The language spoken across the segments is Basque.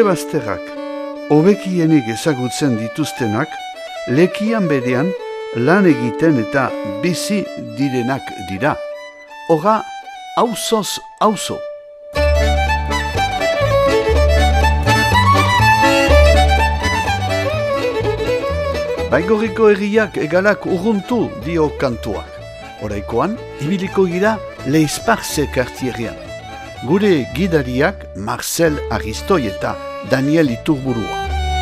bazterrak, hobekienik ezagutzen dituztenak, lekian berean lan egiten eta bizi direnak dira. Hora, auzoz auzo. Baigorriko herriak egalak urruntu dio kantuak. Oraikoan, ibiliko gira Leisparze kartierrean. Gure gidariak Marcel Aristoi eta Daniel Iturburua.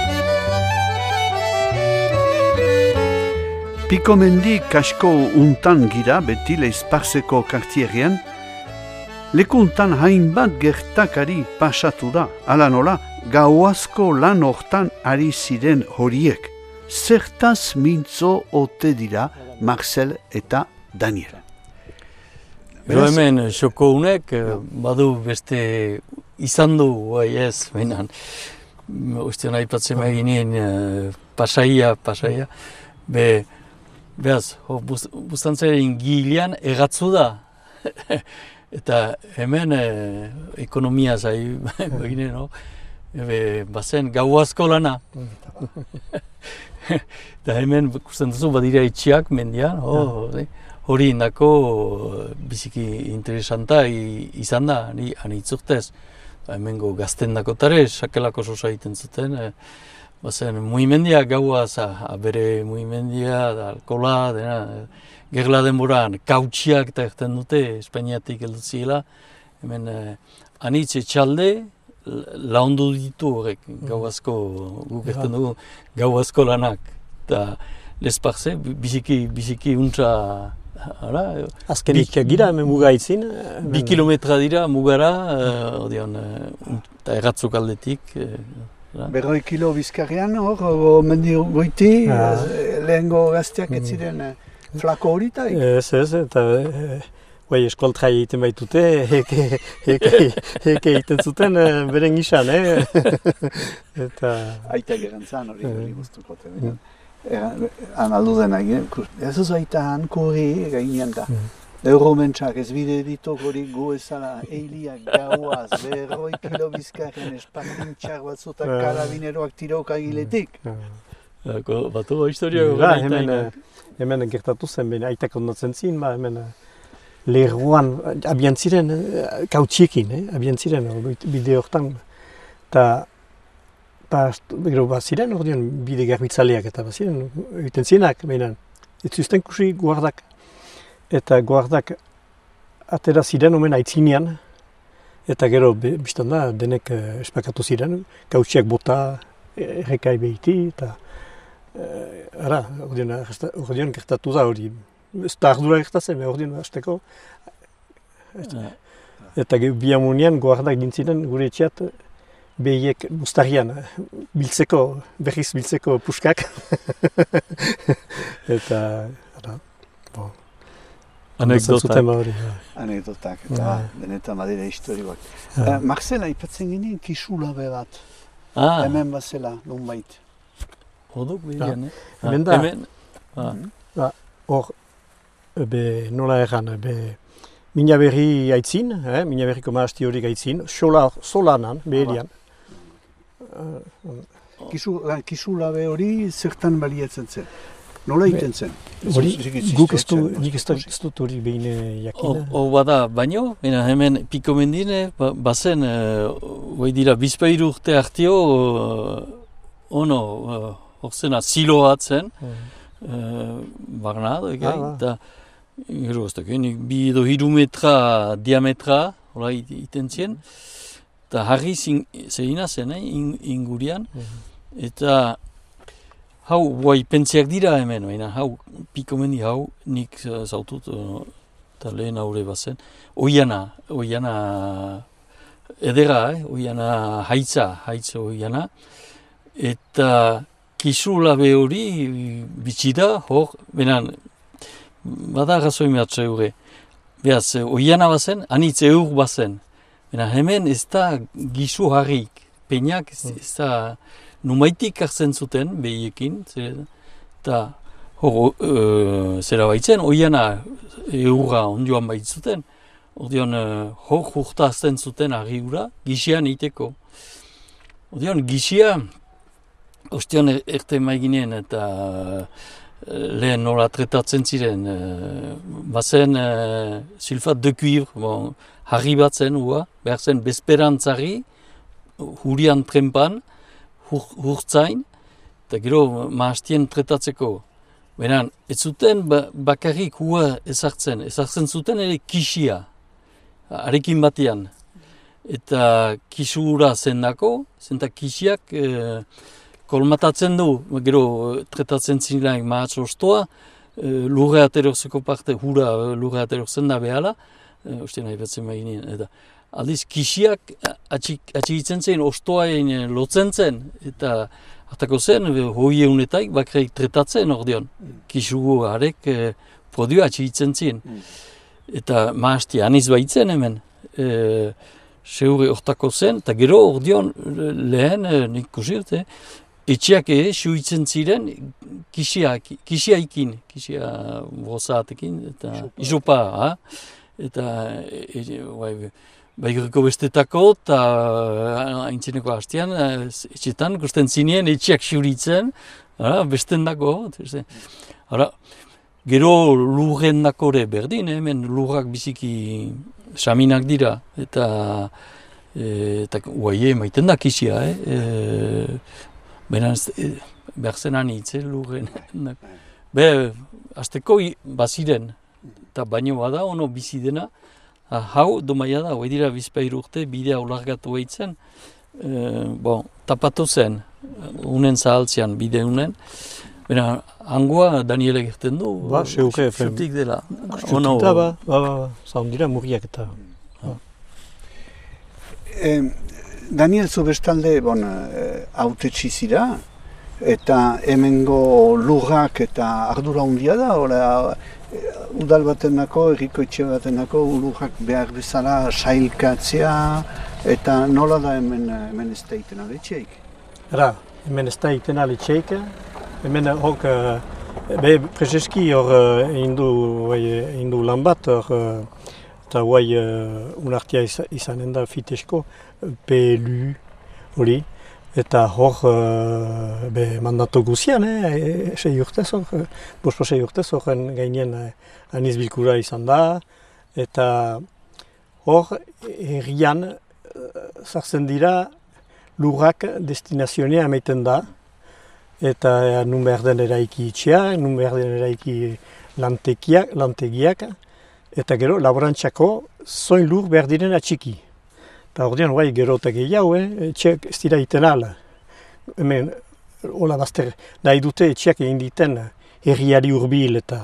Pikomendi kasko untan gira beti Leisparzeko kartierrean. Lekuntan hainbat gertakari pasatu da, ala nola, gauazko lan hortan ari ziren horiek. Zertaz mintzo ote dira Marcel eta Daniel. Gero hemen xoko unek, badu beste izan du, ez, behinan. Oiztean aipatzen eginen pasaia. Behaz, bustantzaren gilean egatzu da. Eta hemen ekonomia zai begine, no? Bazen gauazko lana. Eta hemen ikusten duzu badira itxiak mendian, hori indako biziki interesanta izan da, hani itzurtez. Hemengo gazten dakotare, sakelako sosa egiten zuten, bazen mugimendia gaua, bere mugimendia, alkola, dena, gerla denboran, kautxiak eta erten dute, Espainiatik heldu ziela, hemen anitz etxalde, laundu ditu horrek, guk erten dugu, gauazko lanak, eta Leisparze, biziki untza, azkenik gira hemen muga itzin. 2 kilometra dira mugara, eta erratzuk aldetik. 40 kilo bizkarrean hor, mendi goiti, lehengo gazteak ez ziren flako horitaik. Ez, eta eskoltrai egiten baitute, heke egiten zuten beren isan, Aita gerantzan hori guztuko. Analdu dena, ez ez aita hanko hori gainean da. Euromentsak ez bide ditok hori gu ezala eiliak gauaz, 40 kilo bizkarren espantintxak batzutak karabineroak tirok agiletik. Batu historia gara hemen gertatu zen, aitak ondatzen zin, hemen lerroan abian ziren, kautxiekin, abian ziren bide hortan. Eta ziren ordean bide garbitzaleak eta ziren egiten zirenak, ez zuzten kusi guardak. Eta guardak atera ziren omen aitzinean, eta gero biztan da denek espakatu ziren, kautxiak bota, errekai behiti, eta ordean gertatu da hori. Ez da ardura gertatzen, ordean hasteko. Eta biamunian guardak dintziren gure etxeat, behiek buztarian berriz biltzeko puskak. Eta, anekdotak, eta benetan badira historioak. Marcel, aipatzen ginen kisulabe bat. Hemen bazela, nonbait. Hoduk bidean, hemen da. Hor, nola erran, Mina berri aitzin, Mina berriko maasti hori aitzin, solanan, beherian. Kisulabe hori zertan baliatzen zen? Nola egiten zen? Guk nik ez dut hori behin jakina. Hor bada, baino, hemen Pikomendine, bazen, hoi dira, bizpairu urte hartio, hor zena zilo bat zen, barna, eta gero ez dakit, 2 edo 3 metra diametra, hola iten zien, eta harri zehina zen, ingurian, eta hau, guai pentziak dira hemen, hau, Pikomendi hau, nik zautut, eta lehen haure bazen, oiana edera, oiana haitza oiana, eta kisulabe hori bitxida, hor, benan, bada razoi mehatze eure, behaz, oiana bazen, anitz eur bazen, benan, hemen ez da gisu harrik, peinak ez da, numaitik hartzen zuten, behiekin, eta zera baitzen, oiana eurra ondioan baitzuten, ordean hor jurtazten zuten harri ura, gisian iteko. Ordean, gisia, ostean erte maiginen eta lehen nola tretatzen ziren, bazen sulfat de cuivre, bon, harri bat zen, behar zen bezperantzari, hurian trempan, hurtzain, eta gero mahastien tretatzeko. Beran, ez zuten bakarrik hua ezartzen zuten ere kisia, arekin batean. Eta kisura zendako, zenta kisiak kolmatatzen du, gero tretatzen zilaik mahatz ostoa, lurre aterorzeko parte, hura lurre aterorzen da behala, uste nahi batzen baginen, eta aldiz kisiak atxigitzen zen, ostoain lotzen zen, eta hartako zen, hoi eunetaik bakarrik tretatzen ordeon, kisugu harek produa atxigitzen zen. Eta mahasti aniz baitzen hemen, seure hortako zen, eta gero ordeon lehen, nik kusirte, etxeak suitzen ziren kisiaikin, kisia brosaatekin, eta isopa, eta baiguriko bestetako, eta haintzineko hastean, etxetan, ikusten zinien, etxeak suritzen, besten dako. Gero lurren dakore berdin, hemen lurrak biziki saminak dira, eta guaie maiten da kisia, Beran, behar zen anitz, lurren. Azteko baziren, eta baino bada, ono bizi dena, hau, domaia da, hoi dira bizpairu urte, bidea ulargatu behitzen, tapatu zen, unen zahaltzean, bide unen. Beran, hangoa Daniele gerten du, xutik dela. Xutik da, zaundira murriak eta. Daniel, zu bestalde, autetxi zira, eta hemengo lurrak eta ardura handia da, udal batenako, erriko etxe batenako, lurrak behar bezala sailkatzea, eta nola da hemen ez da iten aletxeik? Hemen ez da iten aletxeik, hemen hok, prezeski hor egin du lan bat, eta guai unartia izanen da fitesko, PLU hori, eta hor mandatu guzian, 6 urtez hor, 6 urtez horren gainean aniz bilkura izan da, eta hor herrian sartzen dira lurrak destinazionea emaiten da, eta nun behar den eraiki itxea, nun behar den eraiki lantegiak, eta gero laborantzako zoin lur behar diren atxiki. Eta ordean, gero eta gehiago, etxeak ez dira iten ala. Hemen, hola bazter, nahi dute etxeak egin diten herriari hurbil eta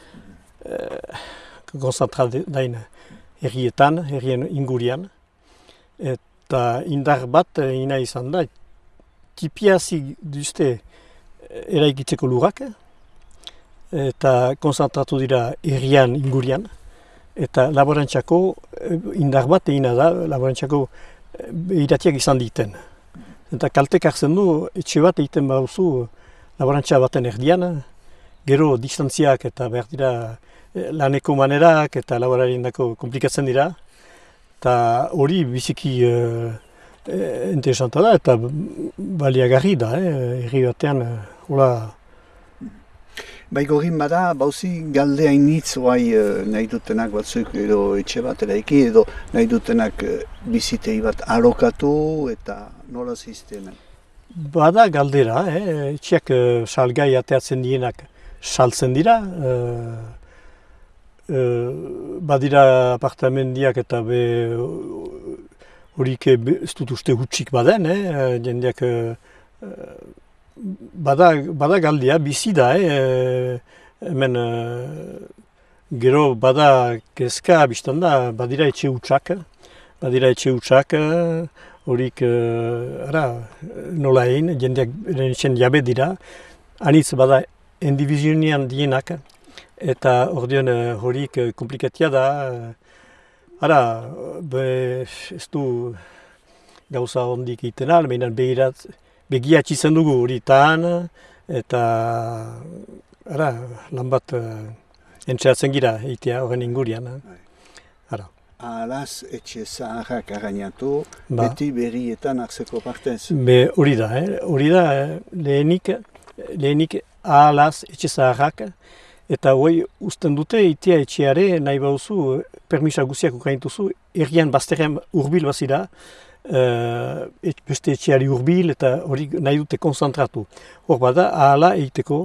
konzentrat herrietan, herrien ingurian. Eta indar bat ina izan da, tipiazik duzte eraikitzeko lurrak, eta konzentratu dira herrian ingurian. Eta laborantzako indar bat egina da, laborantzako iratiak izan diten. Eta kaltek hartzen du, etxe bat egiten baduzu laborantza baten erdian, gero distantziak eta behar dira laneko manerak eta laborarien dako komplikatzen dira. Eta hori biziki interesanta da eta baliagarri da, herri batean, hola. Baigorin bada, bauzi galde hainitz nahi dutenak batzuk edo etxe bat eraiki edo nahi dutenak bizitei bat alokatu eta nola ziztemen? Bada galdera, etxeak salgai ateatzen dienak saltzen dira, badira apartamendiak eta horik ez dut uste hutsik baden, jendeak bada galdia, bizi da, hemen gero bada kezka biztan da, badira etxe hutsak, horik nola egin, jendeak etxen jabe dira, anitz bada endivizionian dienak, eta ordean horik komplikatia da, ez du gauza hondik egiten al, behinan behirat, begiatzi zen dugu horitan, eta lan bat entxeratzen gira, eitea horren ingurian. ahalaz etxe zaharrak arainatu, beti berrietan hartzeko partez. Hori da, lehenik ahalaz etxe zaharrak, eta hoi usten dute itea etxeare nahi bauzu, permisa guziak ukaintuzu, errian bazterrean urbil bazira, beste etxeari urbil eta hori nahi dute konzentratu. Hor bada, ahala eiteko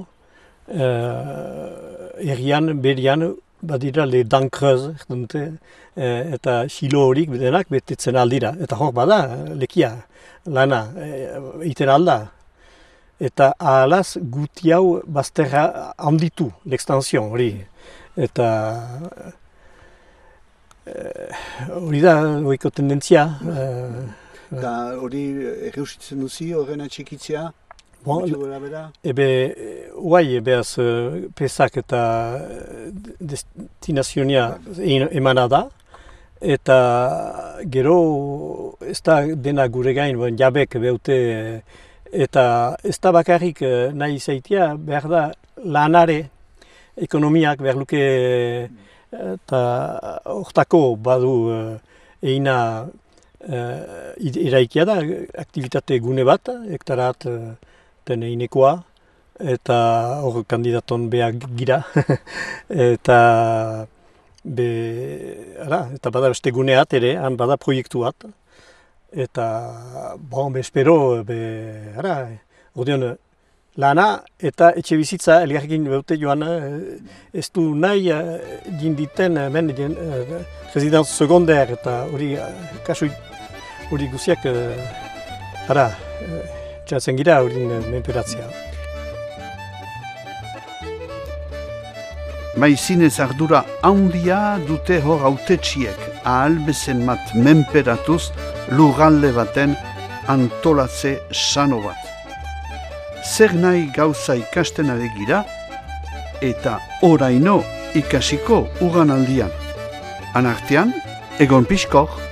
errian, berian, badira le dankreuz, eta xilo horik denak betetzen aldira. Eta hor bada, lekia, lana, iten alda. Eta ahalaz guti hau bazterra handitu, l'extension hori. Eta hori da, horiko tendentzia. Eta hori erreusitzen duzi horren atxikitzea? Behaz, pesak eta destinazionia emana da. Eta gero ez da dena gure gain, jabek beute. Eta ez da bakarrik nahi zaitia, behar da lanare, ekonomiak behar luke eta hortako badu eina eraikia da, aktivitate gune bat, hektarat den einekoa, eta hor kandidaton behar gira. Eta bada beste guneat ere, han bada proiektu bat. Eta, espero, ordeon, lana eta etxe bizitza elgarrekin beute joan, ez du nahi jinditen, residence secondaire eta hori, kasu hori guziak, txatzen gira hori menperatzea. Maizinez ardura handia dute hor autetxiek ahal bezen mat menperatuz lurralde baten antolatze sano bat. Zer nahi gauza ikasten adegira eta oraino ikasiko ugan aldian. Anartean, egon pixkor.